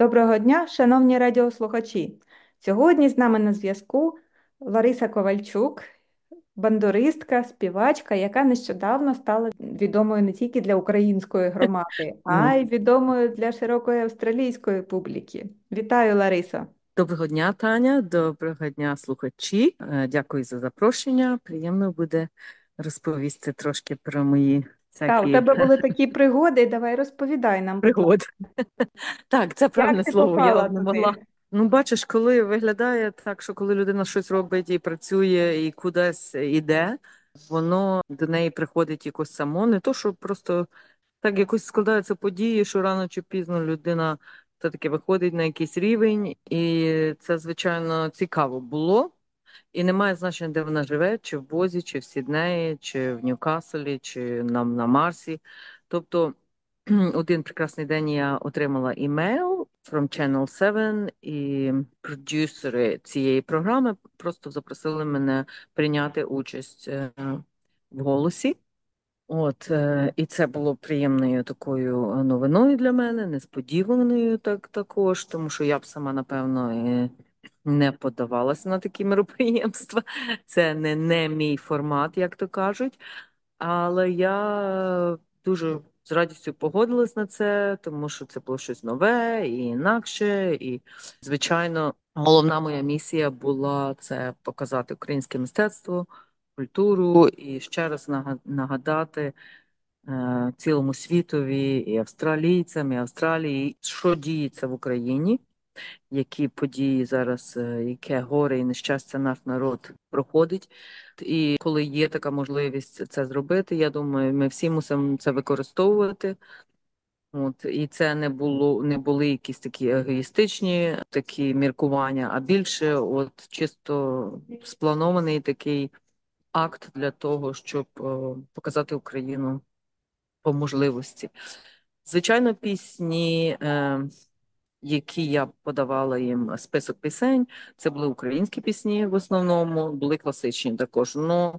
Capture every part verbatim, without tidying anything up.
Доброго дня, шановні радіослухачі. Сьогодні з нами на зв'язку Лариса Ковальчук, бандуристка, співачка, яка нещодавно стала відомою не тільки для української громади, а Ну, й відомою для широкої австралійської публіки. Вітаю, Ларисо! доброго дня, Таня, доброго дня, слухачі. Е, Дякую за запрошення. Приємно буде розповісти трошки про мої Та, у всякі тебе були такі пригоди, давай розповідай нам, будь ласка, пригоди. Так, це як правильне ти слово. Я попала от не могла. туди? Ну, бачиш, коли виглядає так, що коли людина щось робить і працює, і кудись іде, воно до неї приходить якось само. Не то, що просто так якось складаються події, що рано чи пізно людина все-таки виходить на якийсь рівень, і це, звичайно, цікаво було. І немає значення, де вона живе, чи в Бозі, чи в Сіднеї, чи в Ньюкаслі, чи на, на Марсі. Тобто, один прекрасний день я отримала імейл from Channel сім, і продюсери цієї програми просто запросили мене прийняти участь е, в голосі. От, е, і це було приємною такою новиною для мене, несподіваною так також, тому що я б сама, напевно, е, не подавалася на такі мероприємства. Це не, не мій формат, як то кажуть. Але я дуже з радістю погодилась на це, тому що це було щось нове і інакше. І, звичайно, головна моя місія була це показати українське мистецтво, культуру і ще раз нага- нагадати е, цілому світові, і австралійцям, і Австралії, що діється в Україні, які події зараз, е, яке горе і нещастя наш народ проходить. І коли є така можливість це зробити, я думаю, ми всі мусимо це використовувати. От, і це не було, не були якісь такі егоїстичні такі міркування, а більше от чисто спланований такий акт для того, щоб е, показати Україну по можливості. Звичайно, пісні, е, які я подавала їм список пісень, це були українські пісні в основному, були класичні також. Ну,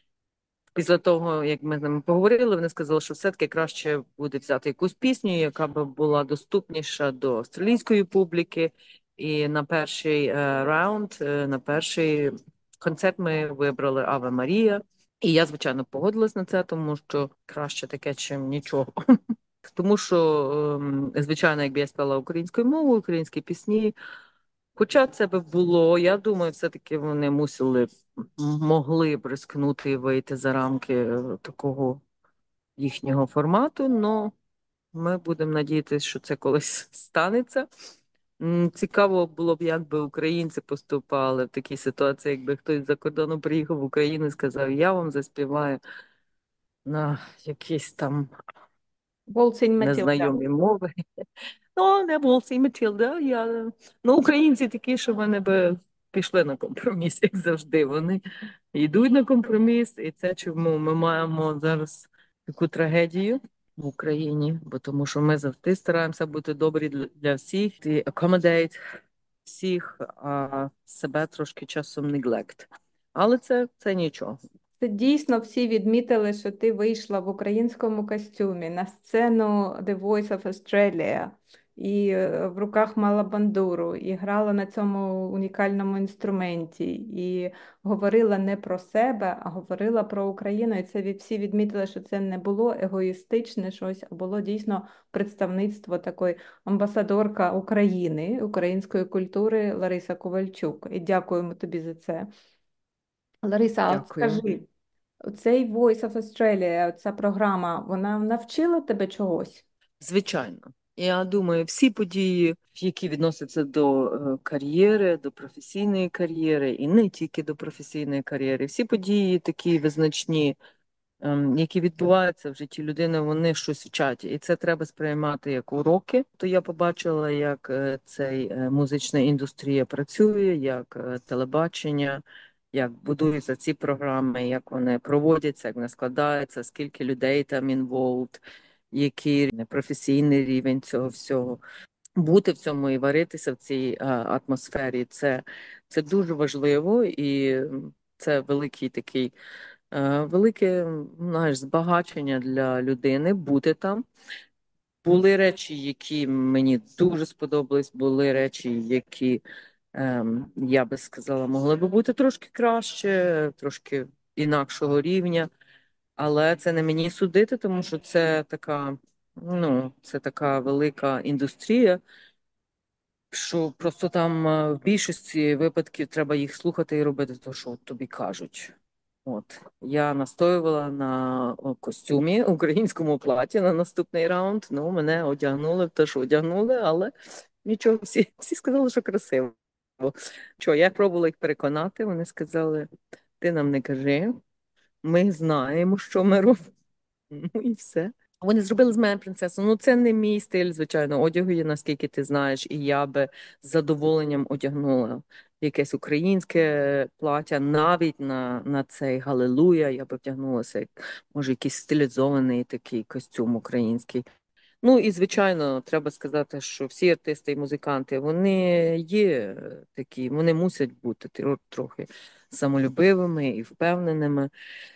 після того, як ми з ними поговорили, вони сказали, що все-таки краще буде взяти якусь пісню, яка б була доступніша до австралійської публіки. І на перший е, раунд, е, на перший концерт ми вибрали Аве Марія. І я, звичайно, погодилась на це, тому що краще таке, чим нічого. Тому що, ем, звичайно, якби я співала українською мовою, українські пісні, хоча це би було, я думаю, все-таки вони мусили, б- могли б рискнути і вийти за рамки е, такого їхнього формату, але ми будемо надіятися, що це колись станеться. М, Цікаво було б, як би українці поступали в такій ситуації, якби хтось за кордону приїхав в Україну і сказав, я вам заспіваю на якісь там Волцінь Матілда. незнайомі мови. Ну, не Волсі і Матілда. Я... Ну, українці такі, що вони би пішли на компроміс, як завжди. Вони йдуть на компроміс, і це чому ми маємо зараз таку трагедію в Україні, бо тому що ми завжди стараємося бути добрі для для всіх, і accommodate всіх, а себе трошки часом neglect. Але це, це нічого. Це дійсно всі відмітили, що ти вийшла в українському костюмі на сцену The Voice of Australia і е, в руках мала бандуру, і грала на цьому унікальному інструменті, і говорила не про себе, а говорила про Україну. І це від- всі відмітили, що це не було егоїстичне щось, а було дійсно представництво такої амбасадорка України, української культури Лариса Ковальчук. І дякуємо тобі за це. Лариса, а от Дякую. скажи. Цей Voice of Australia, ця програма, вона навчила тебе чогось? Звичайно. Я думаю, всі події, які відносяться до е, кар'єри, до професійної кар'єри, і не тільки до професійної кар'єри, всі події такі визначні, ем, які відбуваються в житті людини, вони щось вчать. І це треба сприймати як уроки. То я побачила, як е, цей е, музична індустрія працює, як е, телебачення, як будуються ці програми, як вони проводяться, як вони складаються, скільки людей там involved, який професійний рівень цього всього. Бути в цьому і варитися в цій а, атмосфері, це, це дуже важливо, і це великий такий, е, велике, знаєш, збагачення для людини бути там. Були речі, які мені дуже сподобались, були речі, які, ем, я би сказала, могли би бути трошки краще, трошки інакшого рівня. Але це не мені судити, тому що це така, ну, це така велика індустрія, що просто там е, в більшості випадків треба їх слухати і робити те, що тобі кажуть. От я настоювала на о, костюмі, українському платі на наступний раунд. Ну, мене одягнули в те, що одягнули, але нічого, всі, всі сказали, що красиво. Що, я пробувала їх переконати, вони сказали: ти нам не кажи, ми знаємо, що ми робимо. Ну і все. Вони зробили з мене принцесу. Ну, це не мій стиль, звичайно, одягу є, наскільки ти знаєш, і я би з задоволенням одягнула якесь українське плаття, навіть на, на цей Галилуя. Я би вдягнулася, як, може, якийсь стилізований такий костюм український. Ну і звичайно, треба сказати, що всі артисти і музиканти вони є такі, вони мусять бути тро- трохи самолюбивими і впевненими,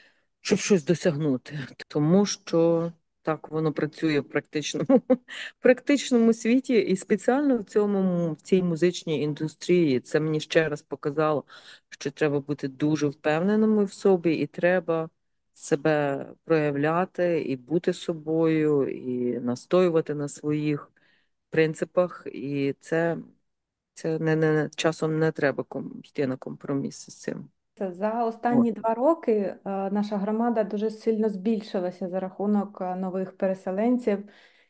щоб щось досягнути, тому що так воно працює в практичному, в практичному світі, і спеціально в цьому в цій музичній індустрії це мені ще раз показало, що треба бути дуже впевненими в собі, і треба себе проявляти і бути собою, і настоювати на своїх принципах. І це, це не, не часом не треба ком- йти на компроміси з цим. За От. останні два роки е, наша громада дуже сильно збільшилася за рахунок е, нових переселенців,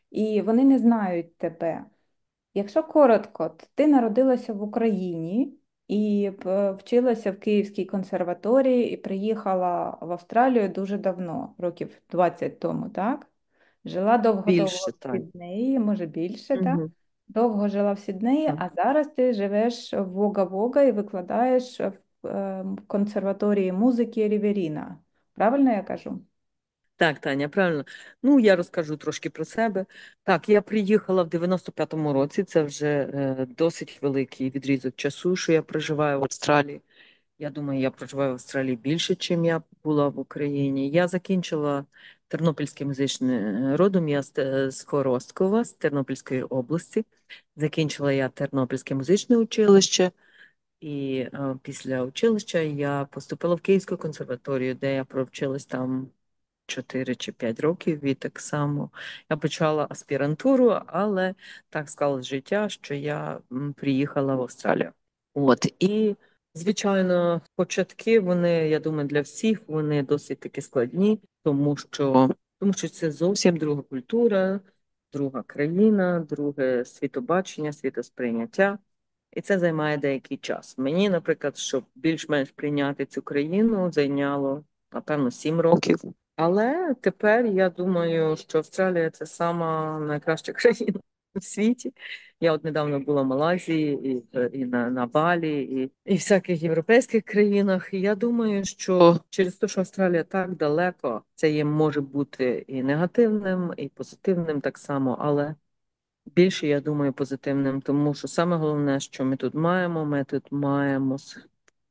і вони не знають тебе. Якщо коротко, то ти народилася в Україні і п- вчилася в Київській консерваторії і приїхала в Австралію дуже давно, років двадцять тому, так? Жила довго-довго Більше, в так. Сіднеї, може більше, так? Угу. Довго жила в Сіднеї, а зараз ти живеш в Вога-Вога і викладаєш в е, консерваторії музики Ріверіна. Правильно я кажу? Так, Таня, правильно. Ну, я розкажу трошки про себе. Так, я приїхала в дев'яносто п'ятому році. Це вже е, досить великий відрізок часу, що я проживаю в Австралії. Я думаю, я проживаю в Австралії більше, чим я була в Україні. Я закінчила Тернопільське музичне е, родом. Я з, Те- з Хоросткова, з Тернопільської області. Закінчила я Тернопільське музичне училище. І е, після училища я поступила в Київську консерваторію, де я провчилась там чотири чи п'ять років, і так само я почала аспірантуру, але так склалось життя, що я м, приїхала в Австралію. От і звичайно, початки вони, я думаю, для всіх вони досить таки складні, тому що тому що це зовсім друга культура, друга країна, друге світобачення, світосприйняття. І це займає деякий час. Мені, наприклад, щоб більш-менш прийняти цю країну, зайняло, напевно, сім років. Але тепер я думаю, що Австралія це сама найкраща країна в світі. Я от недавно була в Малайзії і, і на, на Балі, і, і в всяких європейських країнах. І я думаю, що через те, що Австралія так далеко, це є може бути і негативним, і позитивним так само, але більше, я думаю, позитивним, тому що саме головне, що ми тут маємо, ми тут маємо с-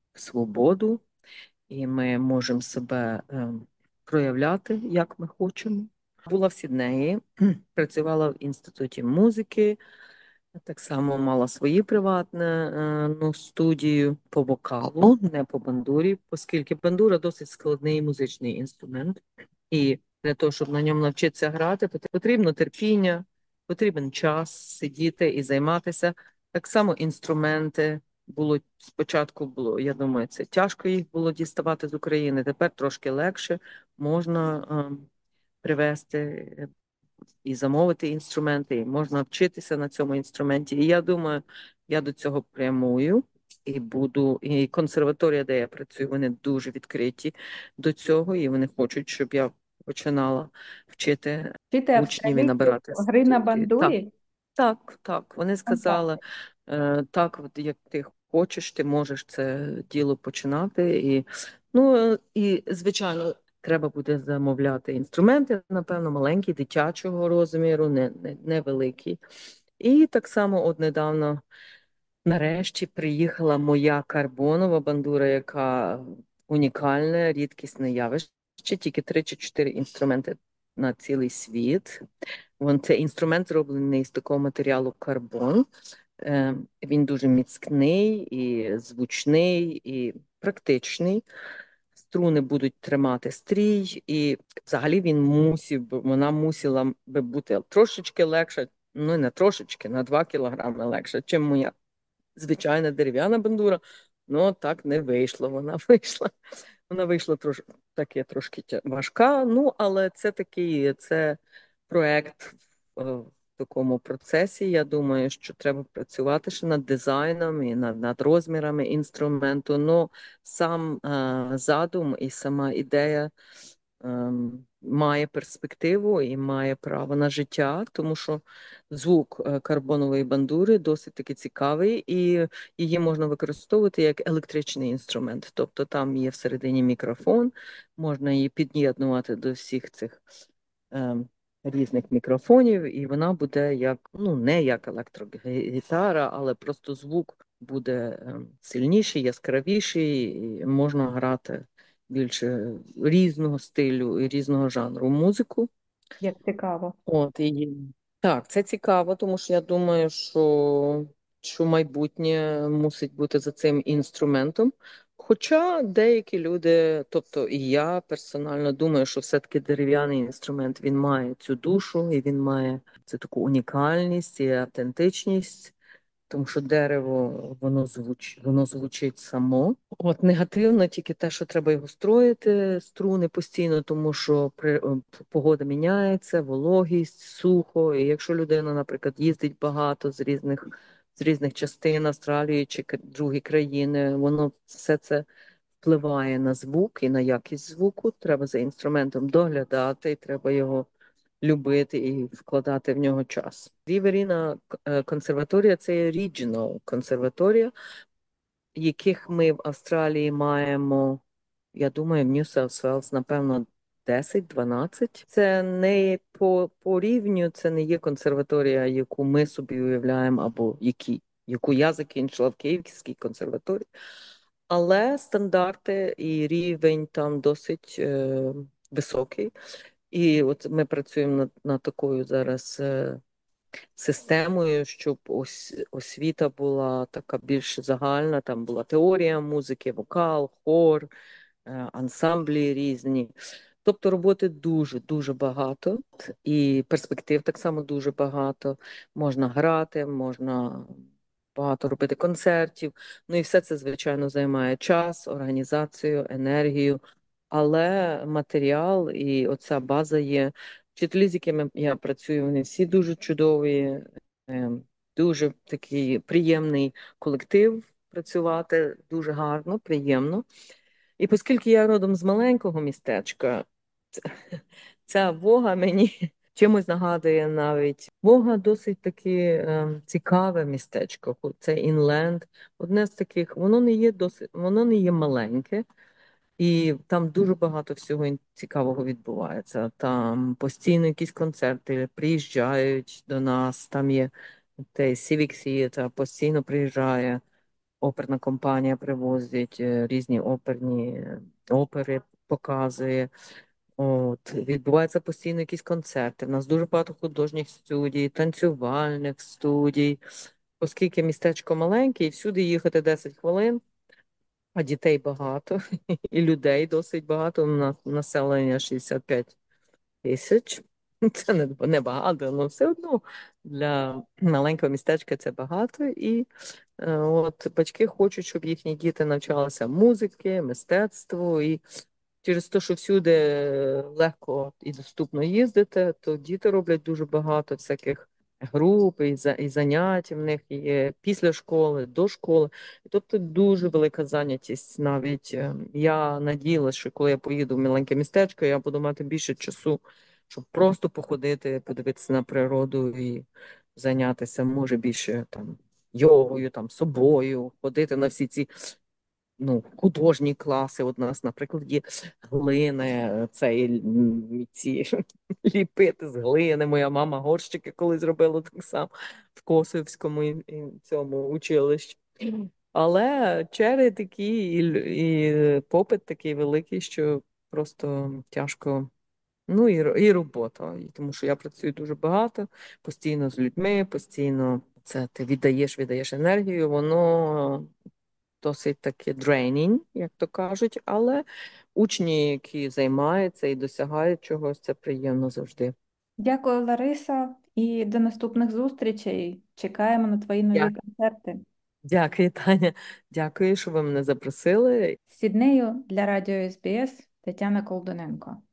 свободу, і ми можемо себе е, проявляти, як ми хочемо. Була в Сіднеї, працювала в інституті музики, так само мала свою приватну е, ну, студію по вокалу, не по бандурі, оскільки бандура досить складний музичний інструмент. І для того, щоб на ньому навчитися грати, пот- потрібно терпіння, потрібен час сидіти і займатися. Так само інструменти було спочатку було, я думаю, це тяжко їх було діставати з України. Тепер трошки легше можна е, привезти і замовити інструменти, і можна вчитися на цьому інструменті. І я думаю, я до цього прямую і буду. І консерваторія, де я працюю, вони дуже відкриті до цього, і вони хочуть, щоб я починала вчити Вчити учнів і австралійців набирати гри на студії. Так, бандурі? так, так. Вони сказали, Фантастика. е, так, от як ти хочеш, ти можеш це діло починати. І, ну, е, і, звичайно, треба буде замовляти інструменти, напевно, маленькі, дитячого розміру, не, не, невеликі. І так само от недавно, нарешті, приїхала моя карбонова бандура, яка унікальне, рідкісне явище, тільки три чи чотири інструменти на цілий світ. Вон це інструмент зроблений з такого матеріалу карбон. Е, Він дуже міцний і звучний, і практичний. Струни будуть тримати стрій, і взагалі він мусив, би- вона мусила би бути трошечки легша, ну не трошечки, на два кілограми легша, чим моя звичайна дерев'яна бандура. Ну так не вийшло. Вона вийшла. Вона вийшла трош, таке трошки тя- важка. Ну, але це такий це проект е, в такому процесі. Я думаю, що треба працювати ще над дизайном і над, над розмірами інструменту. Ну, сам е, задум і сама ідея ем, має перспективу і має право на життя, тому що звук е, карбонової бандури досить таки цікавий, і її можна використовувати як електричний інструмент. Тобто там є всередині мікрофон, можна її під'єднувати до всіх цих ем, різних мікрофонів, і вона буде як, ну, не як електрогітара, але просто звук буде ем, сильніший, яскравіший, і можна грати більше різного стилю і різного жанру музику. Як цікаво. От і так, це цікаво, тому що я думаю, що, що майбутнє мусить бути за цим інструментом. Хоча деякі люди, тобто і я персонально думаю, що все-таки дерев'яний інструмент він має цю душу, і він має цю таку унікальність і автентичність, тому що дерево воно звуч, воно звучить само. От негативно тільки те, що треба його строїти, струни постійно, тому що при, о, погода міняється, вологість, сухо. І якщо людина, наприклад, їздить багато з різних з різних частин Австралії чи к- другі країни, воно все це впливає на звук і на якість звуку. Треба за інструментом доглядати, і треба його любити і вкладати в нього час. Ріверіна е, консерваторія це є regional консерваторія, яких ми в Австралії маємо, я думаю, в Нью-Саус-Велс, напевно, десять-дванадцять. Це не по, по рівню, це не є консерваторія, яку ми собі уявляємо, або які, яку я закінчила в Київській консерваторії. Але стандарти і рівень там досить е, високий. І от ми працюємо над, над такою зараз е, системою, щоб ось освіта була така більш загальна. Там була теорія музики, вокал, хор, е, ансамблі різні. Тобто роботи дуже дуже багато, і перспектив так само дуже багато. Можна грати, можна багато робити концертів. Ну і все це, звичайно, займає час, організацію, енергію, але матеріал і оця база є. Вчителі, з якими я працюю, вони всі дуже чудові, е, дуже такий приємний колектив працювати, дуже гарно, приємно. І оскільки я родом з маленького містечка, ця Вога мені чимось нагадує навіть. Вога досить таки е, цікаве містечко. Це інленд. Одне з таких, воно не є досить, воно не є маленьке, і там дуже багато всього ін- цікавого відбувається. Там постійно якісь концерти приїжджають до нас. Там є той Civic Theatre, постійно приїжджає. Оперна компанія привозить е, різні оперні е, опери, показує. От, відбуваються постійно якісь концерти. У нас дуже багато художніх студій, танцювальних студій. Оскільки містечко маленьке, і всюди їхати десять хвилин, а дітей багато, і людей досить багато. У нас населення шістдесят п'ять тисяч. Це не, не багато, але все одно для маленького містечка це багато. І е, от батьки хочуть, щоб їхні діти навчалися музики, мистецтву. І через те, що всюди легко і доступно їздити, то діти роблять дуже багато всяких груп і, за, і занять в них є після школи, до школи. Тобто дуже велика зайнятість. Навіть е, я надіялася, що коли я поїду в маленьке містечко, я буду мати більше часу, щоб просто походити, подивитися на природу і зайнятися, може, більше там йогою, там собою, ходити на всі ці ну, художні класи. От у нас, наприклад, є глини, це м, ці ліпити з глини. Моя мама горщики колись зробила так само в Косівському і- і цьому училищі. Але черги такі, і, л- і попит такий великий, що просто тяжко Ну і, ро- і робота, і тому що я працюю дуже багато, постійно з людьми, постійно це ти віддаєш, віддаєш енергію, воно досить таки draining, як то кажуть, але учні, які займаються і досягають чогось, це приємно завжди. Дякую, Лариса, і до наступних зустрічей. Чекаємо на твої нові Дякую. концерти. Дякую, Таня. Дякую, що ви мене запросили. З Сіднею для радіо ес бі ес Тетяна Колдуненко.